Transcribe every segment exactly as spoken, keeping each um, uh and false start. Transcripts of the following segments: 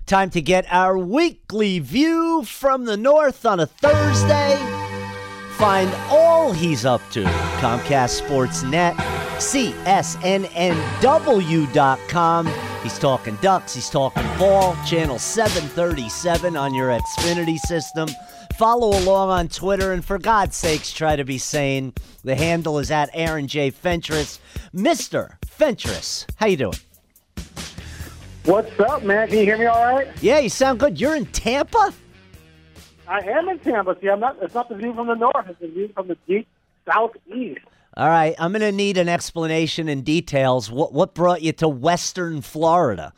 Time to get our weekly view from the north on a Thursday. Find all he's up to. Comcast Sports Net, C S N N W dot com. He's talking Ducks, he's talking ball. Channel seven thirty-seven on your Xfinity system. Follow along on Twitter, and for God's sakes, try to be sane. The handle is at Aaron J. Fentress. Mister Fentress, how you doing? What's up, man? Can you hear me all right? Yeah, you sound good. You're in Tampa? I am in Tampa. See, I'm not. It's not the view from the north. It's the view from the deep southeast. All right, I'm going to need an explanation and details. What what brought you to Western Florida?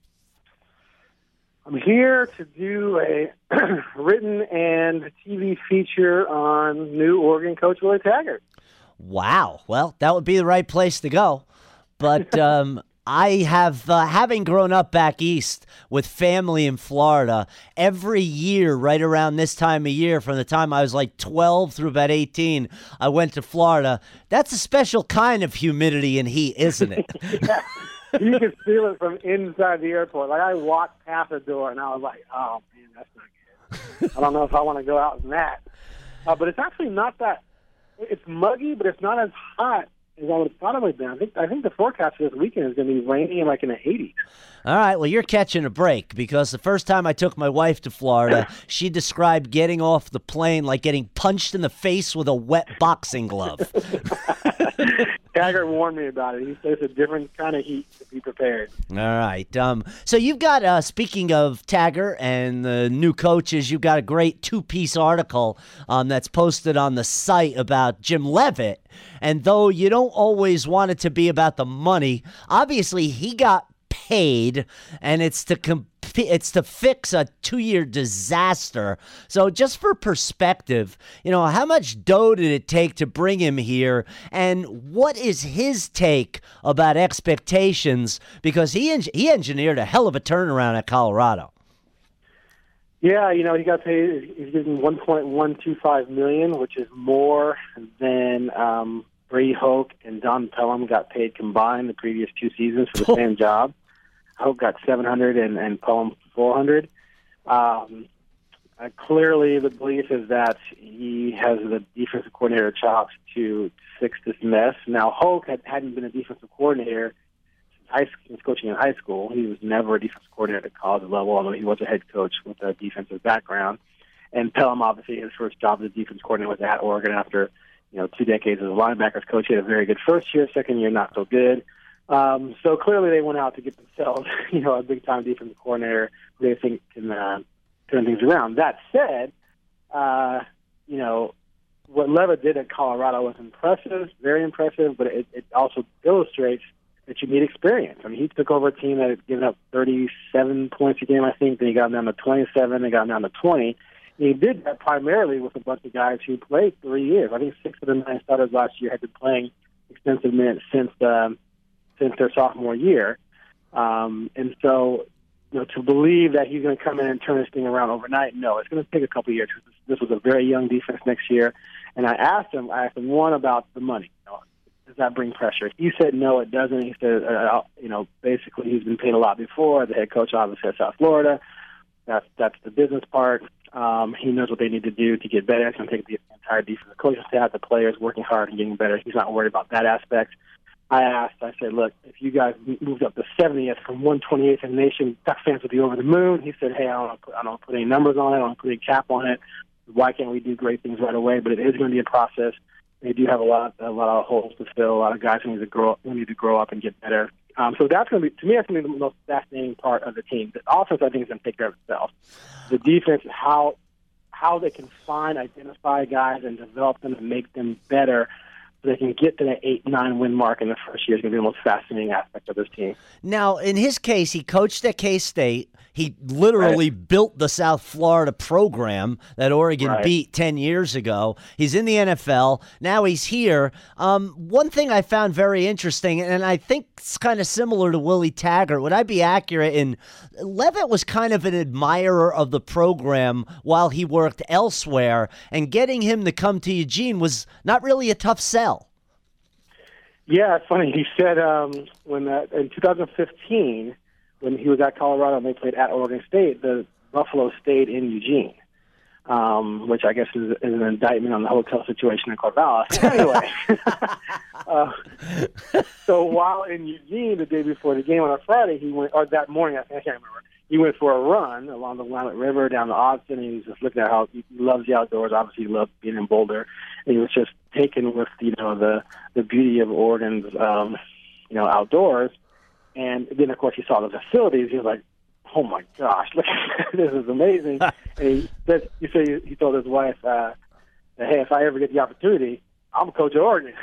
I'm here to do a written and T V feature on new Oregon coach Willie Taggart. Wow. Well, that would be the right place to go. But um, I have, uh, having grown up back east with family in Florida, every year right around this time of year, from the time I was like twelve through about eighteen, I went to Florida. That's a special kind of humidity and heat, isn't it? Yeah. You can feel it from inside the airport. Like, I walked past the door, and I was like, oh, man, that's not good. I don't know if I want to go out in that. Uh, but it's actually not that. It's muggy, but it's not as hot as I would have thought it would be. I think, I think the forecast for this weekend is going to be rainy and like in the eighties. All right, well, you're catching a break, because the first time I took my wife to Florida, she described getting off the plane like getting punched in the face with a wet boxing glove. Taggart warned me about it. He says it's a different kind of heat to be prepared. All right. Um, so you've got, uh, speaking of Taggart and the new coaches, you've got a great two-piece article um, that's posted on the site about Jim Leavitt. And though you don't always want it to be about the money, obviously he got paid, and it's to comp- it's to fix a two-year disaster. So just for perspective, you know, how much dough did it take to bring him here, and what is his take about expectations? Because he en- he engineered a hell of a turnaround at Colorado. Yeah, you know, he got paid. He's getting one point one two five million dollars, which is more than um, Brady Hoke and Don Pelham got paid combined the previous two seasons for the same job. Hoke got seven hundred and, and Pelham four hundred. Um, uh, clearly, the belief is that he has the defensive coordinator chops to fix this mess. Now, Hoke had, hadn't been a defensive coordinator since, high, since coaching in high school. He was never a defensive coordinator at college level, although he was a head coach with a defensive background. And Pelham, obviously, his first job as a defensive coordinator was at Oregon after, you know, two decades as a linebackers coach. He had a very good first year, second year not so good. Um, so clearly they went out to get themselves, you know, a big-time defensive coordinator who they think can uh, turn things around. That said, uh, you know, what Leavitt did at Colorado was impressive, very impressive, but it, it also illustrates that you need experience. I mean, he took over a team that had given up thirty-seven points a game, I think. Then he got them down to twenty-seven. They got them down to twenty. And he did that primarily with a bunch of guys who played three years. I think six of the nine starters last year had been playing extensive minutes since um, since their sophomore year. Um, and so, you know, to believe that he's going to come in and turn this thing around overnight, no, it's going to take a couple of years. This was a very young defense next year. And I asked him, I asked him, one, about the money. You know, does that bring pressure? He said, no, it doesn't. He said, uh, you know, basically he's been paid a lot before. The head coach, obviously, at South Florida. That's, that's the business part. Um, he knows what they need to do to get better. It's going to take the entire defensive coaching staff, the players working hard and getting better. He's not worried about that aspect. I asked, I said, look, if you guys moved up to seventieth from one twenty-eighth in the nation, Duck fans would be over the moon. He said, hey, I don't want to put, I don't want to put any numbers on it. I don't want to put any cap on it. Why can't we do great things right away? But it is going to be a process. They do have a lot, a lot of holes to fill. A lot of guys who need to grow, who need to grow up and get better. Um, so that's going to be, to me, that's going to be the most fascinating part of the team. The offense, I think, is going to take care of itself. The defense, how how they can find, identify guys and develop them and make them better, so they can get to that eight, nine win mark in the first year is going to be the most fascinating aspect of this team. Now, in his case, he coached at K-State. He literally right. built the South Florida program that Oregon right. beat ten years ago. He's in the N F L. Now he's here. Um, one thing I found very interesting, and I think it's kind of similar to Willie Taggart, would I be accurate in Leavitt was kind of an admirer of the program while he worked elsewhere, and getting him to come to Eugene was not really a tough sell. Yeah, it's funny. He said um, when that, in two thousand fifteen, when he was at Colorado and they played at Oregon State, the Buffalo stayed in Eugene, um, which I guess is, is an indictment on the hotel situation in Corvallis. Anyway, uh, so while in Eugene the day before the game on a Friday, he went, or that morning, I, think, I can't remember, he went for a run along the Willamette River down to Austin, and he was just looking at how he loves the outdoors. Obviously, he loves being in Boulder, and he was just taken with, you know, the, the beauty of Oregon's, um, you know, outdoors. And then, of course, he saw the facilities. He was like, "Oh my gosh, look, this is amazing!" And he said, "He said he told his wife, uh, that, hey, if I ever get the opportunity, I'm a coach at Oregon."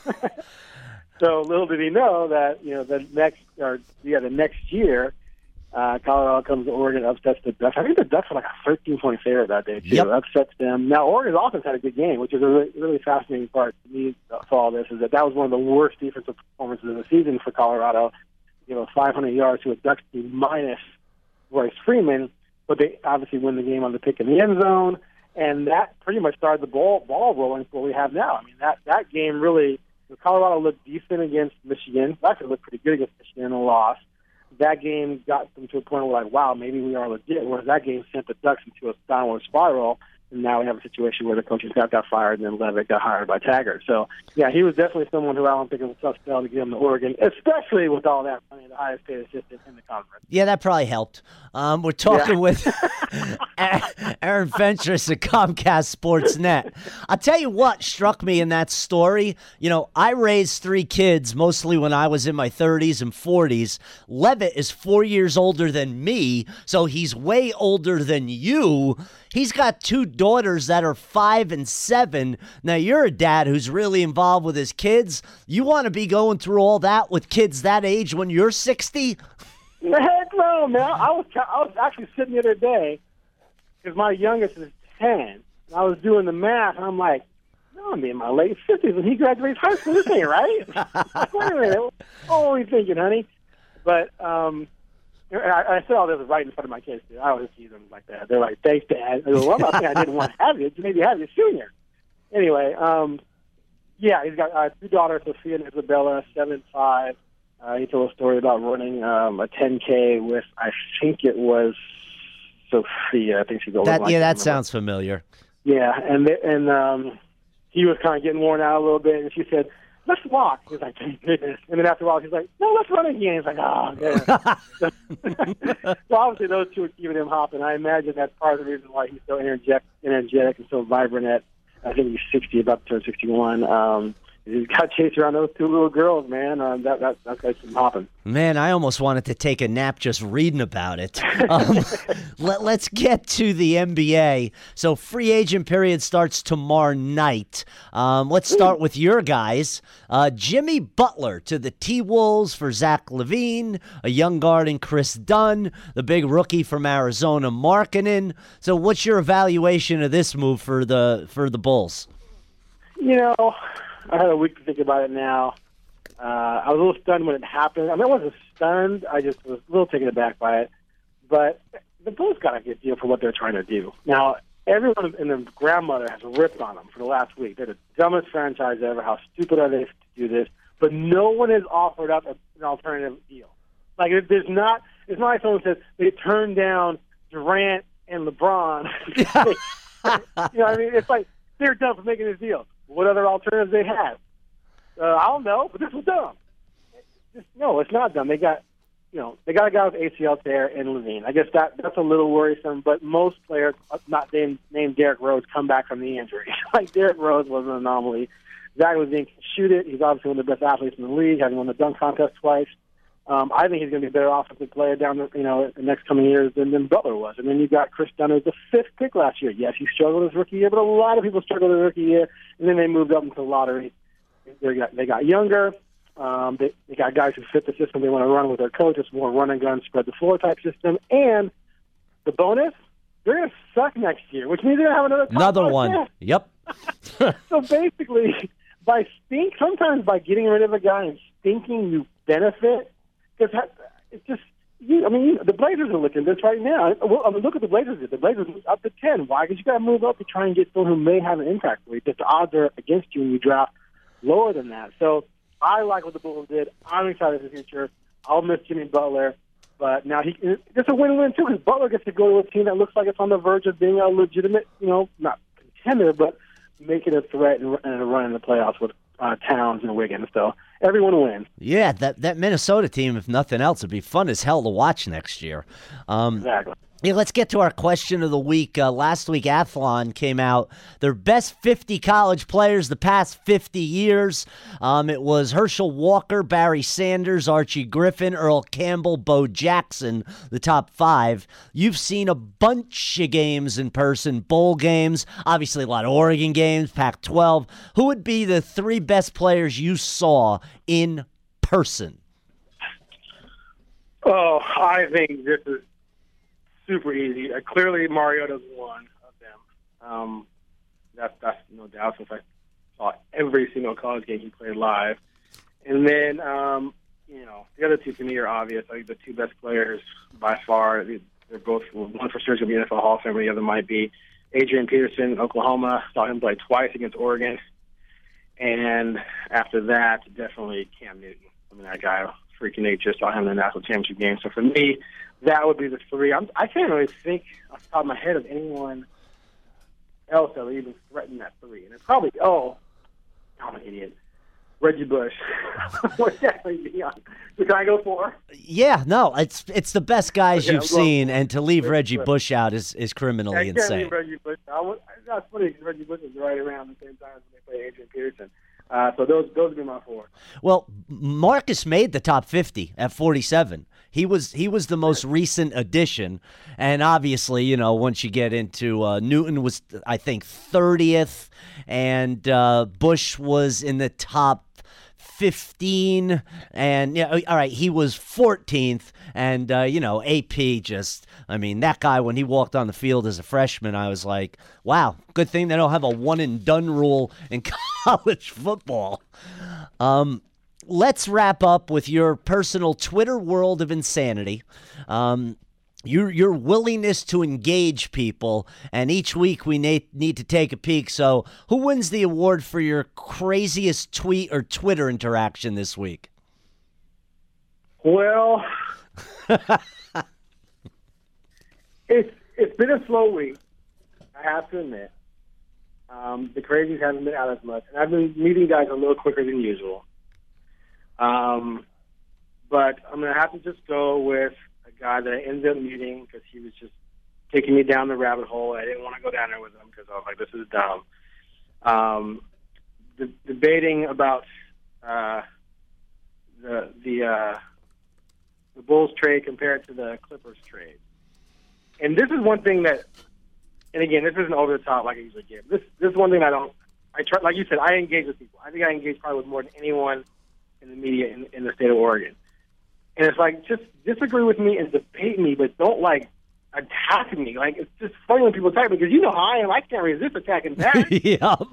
So little did he know that, you know, the next or yeah, the next year, uh, Colorado comes to Oregon, upsets the Ducks. I think the Ducks were like a thirteen point favorite that day too. Yep. Upsets them. Now Oregon's offense had a good game, which is a really, really fascinating part to me for all this. Is that that was one of the worst defensive performances of the season for Colorado. You know, five hundred yards to a Ducks team minus Royce Freeman, but they obviously win the game on the pick in the end zone, and that pretty much started the ball ball rolling for what we have now. I mean, that that game really, Colorado looked decent against Michigan. Actually looked pretty good against Michigan and lost. That game got them to a point where, like, wow, maybe we are legit, whereas that game sent the Ducks into a downward spiral. And now we have a situation where the coaching staff got fired and then Levitt got hired by Taggart. So, yeah, he was definitely someone who I don't think it was a tough spell to get him to Oregon, especially with all that money, the highest paid assistant in the conference. Yeah, that probably helped. Um, we're talking yeah. with Aaron Fentress of Comcast Sportsnet. I'll tell you what struck me in that story. You know, I raised three kids mostly when I was in my thirties and forties. Levitt is four years older than me, so he's way older than you. He's got two daughters that are five and seven. Now, you're a dad who's really involved with his kids. You want to be going through all that with kids that age when you're sixty? Heck no, man. I was I was actually sitting the other day because my youngest is ten. And I was doing the math, and I'm like, no, I'm in my late fifties when he graduates high school. This ain't right. Like, wait a minute. What are you thinking, honey? But um, I, I said all this right in front of my kids, too. I always tease them like that. They're like, thanks, Dad. I go, well, I'm not saying I didn't want to have you. Maybe have you sooner. Anyway, um, yeah, he's got uh, two daughters, Sophia and Isabella, seven and five. Uh, he told a story about running um, a ten K with, I think it was Sophia. I think she's older. That, like yeah, that sounds familiar. Yeah, and and um, he was kind of getting worn out a little bit, and she said, let's walk. He's like, thank goodness. And then after a while, she's like, no, let's run again. He's like, oh, yeah. So obviously those two are keeping him hopping. I imagine that's part of the reason why he's so energetic, energetic and so vibrant at, I think he's sixty, about to turn sixty-one. Um, he's got chased around those two little girls, man. Um, that, that, that's got him hopping. Man, I almost wanted to take a nap just reading about it. Um, let, let's get to the N B A. So free agent period starts tomorrow night. Um, let's start with your guys. Uh, Jimmy Butler to the T-Wolves for Zach LaVine, a young guard in Chris Dunn, the big rookie from Arizona, Markkanen. So what's your evaluation of this move for the for the Bulls? You know, I had a week to think about it now. Uh, I was a little stunned when it happened. I mean, I wasn't stunned. I just was a little taken aback by it. But the Bulls got a good deal for what they're trying to do. Now, everyone and their grandmother has ripped on them for the last week. They're the dumbest franchise ever. How stupid are they to do this? But no one has offered up an alternative deal. Like, there's not, it's not like someone says they turned down Durant and LeBron. You know what I mean? It's like they're done for making this deal. What other alternatives they have? Uh, I don't know, but this was dumb. Just, no, it's not dumb. They got, you know, they got a guy with A C L tear and LaVine. I guess that that's a little worrisome. But most players, not named, named Derrick Rose, come back from the injury. Like Derrick Rose was an anomaly. Zach LaVine can shoot it. He's obviously one of the best athletes in the league, having won the dunk contest twice. Um, I think he's going to be a better offensive player down the, you know, the next coming years than, than Butler was. And then you've got Chris Dunn, who's the fifth pick last year. Yes, he struggled his rookie year, but a lot of people struggled his rookie year. And then they moved up into the lottery. They got, they got younger. Um, they, they got guys who fit the system they want to run with their coach. It's more run and gun, spread the floor type system. And the bonus, they're going to suck next year, which means they're going to have another top Another one. Test. Yep. So basically, by stink, sometimes by getting rid of a guy and stinking, you benefit. Because it's just, you, I mean, you, the Blazers are looking at this right now. Well, I mean, look at the Blazers. The Blazers moved up to ten. Why? Because you got to move up to try and get someone who may have an impact for you. But the odds are against you when you draft lower than that. So I like what the Bulls did. I'm excited for the future. I'll miss Jimmy Butler. But now he it's a win-win too, because Butler gets to go to a team that looks like it's on the verge of being a legitimate, you know, not contender, but making a threat and, and a run in the playoffs with uh, Towns and Wiggins. So everyone wins. Yeah, that that Minnesota team, if nothing else, would be fun as hell to watch next year. Um, exactly. Yeah, let's get to our question of the week. Uh, last week, Athlon came out, their best fifty college players the past fifty years. Um, it was Herschel Walker, Barry Sanders, Archie Griffin, Earl Campbell, Bo Jackson, the top five. You've seen a bunch of games in person, bowl games, obviously a lot of Oregon games, Pac twelve. Who would be the three best players you saw in person? Oh, I think this is super easy. Uh, clearly, Mariota's one of them. Um, that's that's no doubt, since I saw every single college game he played live. And then, um, you know, the other two to me are obvious. I think the two best players by far. They're both, one for sure is going to be N F L Hall of Famer. The other might be Adrian Peterson, Oklahoma. Saw him play twice against Oregon. And after that, definitely Cam Newton. I mean, that guy, freaking nature, saw him in the national championship game. So for me, that would be the three. I'm, I can't really think off the top of my head of anyone else that would even threaten that three. And it's probably, oh, I'm an idiot. Reggie Bush would definitely be on. So can I go four? Yeah, no, it's it's the best guys Okay, you've well, seen, and to leave Reggie Bush. Bush out is, is criminally I can't insane. leave Reggie Bush. I was, that's funny because Reggie Bush is right around the same time as they play Adrian Peterson. Uh, so those those would be my four. Well, Marcus made the top fifty at forty-seven. He was he was the most recent addition, and obviously, you know, once you get into uh, Newton was, I think, thirtieth, and uh, Bush was in the top fifteen, and yeah, all right, he was fourteenth, and uh, you know, A P just, I mean, that guy, when he walked on the field as a freshman, I was like, wow, good thing they don't have a one and done rule in college football. Um, let's wrap up with your personal Twitter world of insanity. Um, Your your willingness to engage people, and each week we need, need to take a peek. So who wins the award for your craziest tweet or Twitter interaction this week? Well, it's it's been a slow week, I have to admit. Um, the crazies haven't been out as much, and I've been meeting guys a little quicker than usual. Um, but I'm going to have to just go with a guy that I ended up meeting because he was just taking me down the rabbit hole. I didn't want to go down there with him because I was like, this is dumb. Um, de- debating about uh, the the uh, the Bulls trade compared to the Clippers trade. And this is one thing that, and again, this isn't over the top like I usually give. This this is one thing I don't, I try, like you said, I engage with people. I think I engage probably with more than anyone in the media in, in the state of Oregon. And it's like, just disagree with me and debate me, but don't, like, attack me. Like, it's just funny when people attack me because you know how I am. I can't resist attacking back. Yep.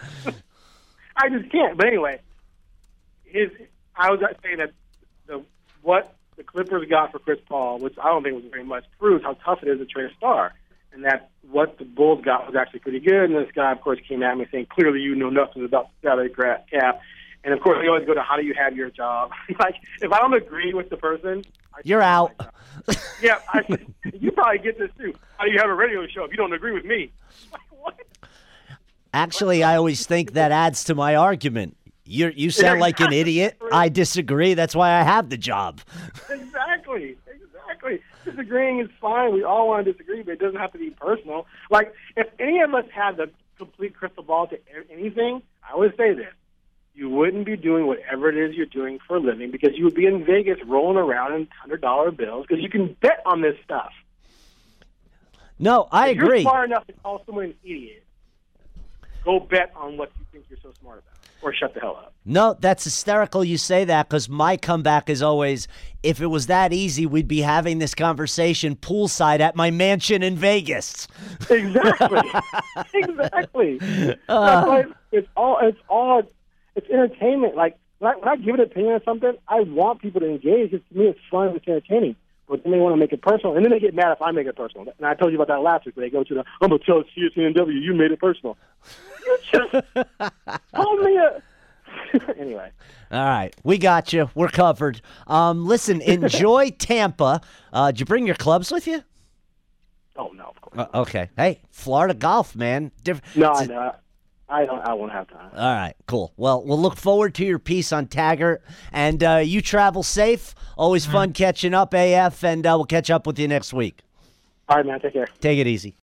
I just can't. But anyway, his, I was saying that the, what the Clippers got for Chris Paul, which I don't think was very much, proves how tough it is to trade a star. And that what the Bulls got was actually pretty good. And this guy, of course, came at me saying, clearly you know nothing about the salary cap. And, of course, they always go to, how do you have your job? Like, if I don't agree with the person, I You're out. Yeah, I, you probably get this, too. How do you have a radio show if you don't agree with me? Like, what? Actually, I always think that adds to my argument. You you sound like an idiot. I disagree. That's why I have the job. Exactly. Exactly. Disagreeing is fine. We all want to disagree, but it doesn't have to be personal. Like, if any of us had the complete crystal ball to anything, I would say this. You wouldn't be doing whatever it is you're doing for a living because you would be in Vegas rolling around in one hundred dollar bills because you can bet on this stuff. No, I if agree. You're smart enough to call someone an idiot. Go bet on what you think you're so smart about, or shut the hell up. No, that's hysterical you say that because my comeback is always, if it was that easy, we'd be having this conversation poolside at my mansion in Vegas. Exactly. Exactly. Uh, That's why it's all, it's all, it's entertainment. Like, when I, when I give an opinion on something, I want people to engage. It's, to me, it's fun. It's entertaining. But then they want to make it personal. And then they get mad if I make it personal. And I told you about that last week where they go to the, I'm going to tell C S N W, you made it personal. You just told me a, anyway. All right, we got you. We're covered. Um, listen, enjoy Tampa. Uh, did you bring your clubs with you? Oh no, of course. Uh, okay. Hey, Florida golf, man. Diff- No, I know. I don't. I won't have time. All right, cool. Well, we'll look forward to your piece on Taggart, and uh, you travel safe. Always fun catching up, A F, and uh, we'll catch up with you next week. All right, man. Take care. Take it easy.